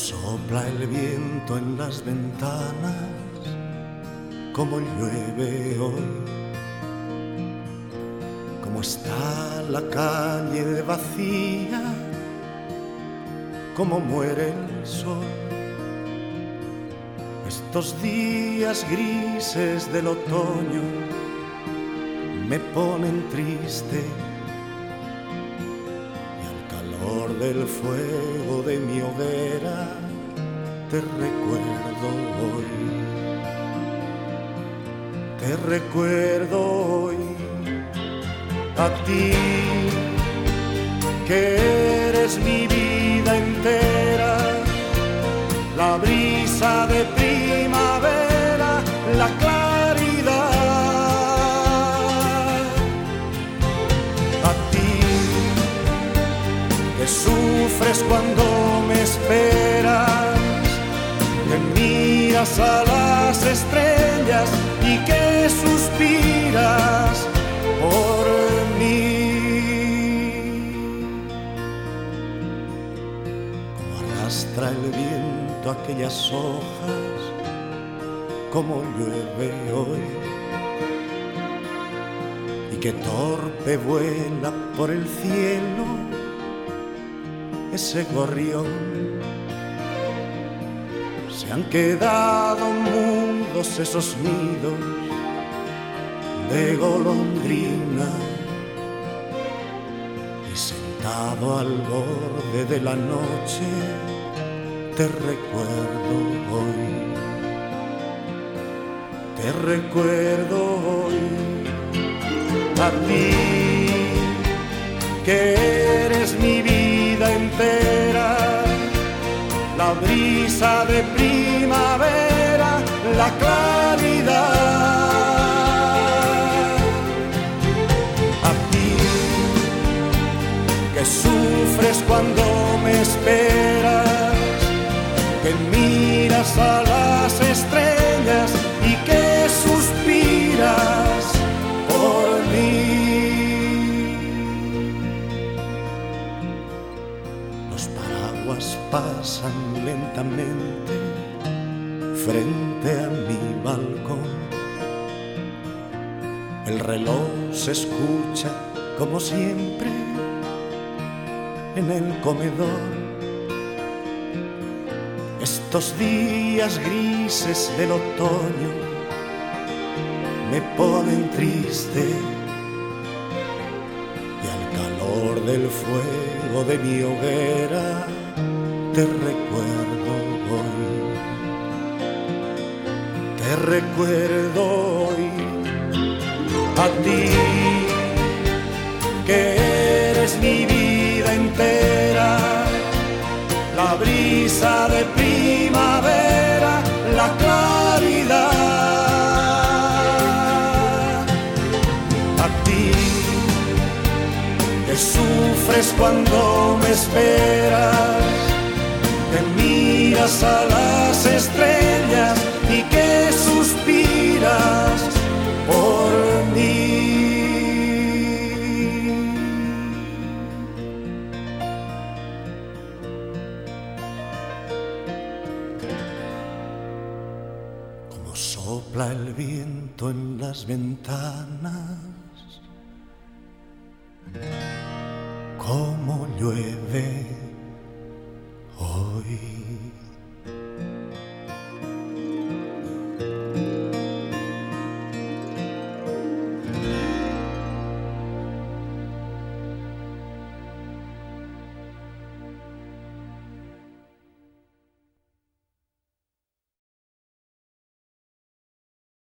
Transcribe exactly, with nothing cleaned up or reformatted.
Sopla el viento en las ventanas, como llueve hoy, como está la calle vacía, como muere el sol. Estos días grises del otoño me ponen triste, y al calor del fuego de mi hoguera te recuerdo hoy. Te recuerdo hoy, a ti, que eres mi vida entera, la brisa de primavera, la claridad. A ti, que sufres cuando me esperas, que miras a las estrellas y que suspiras por mí. Como arrastra el viento aquellas hojas, como llueve hoy, y que torpe vuela por el cielo ese gorrión. Se han quedado mudos esos nidos de golondrina, y sentado al borde de la noche te recuerdo hoy. Te recuerdo hoy, a ti, que eres mi vida entera, la brisa de primavera, la claridad. A ti, que sufres cuando me esperas, que miras a las estrellas y que suspiras por mí. Los paraguas pasan lentamente frente a mi balcón. El reloj se escucha como siempre en el comedor. Estos días grises del otoño me ponen triste, y al calor del fuego de mi hoguera te recuerdo hoy. Te recuerdo hoy, a ti, que eres mi vida entera, la brisa de primavera, la claridad. A ti, que sufres cuando me esperas, que miras a las estrellas y que suspiras por mí. Como sopla el viento en las ventanas, como llueve hoy.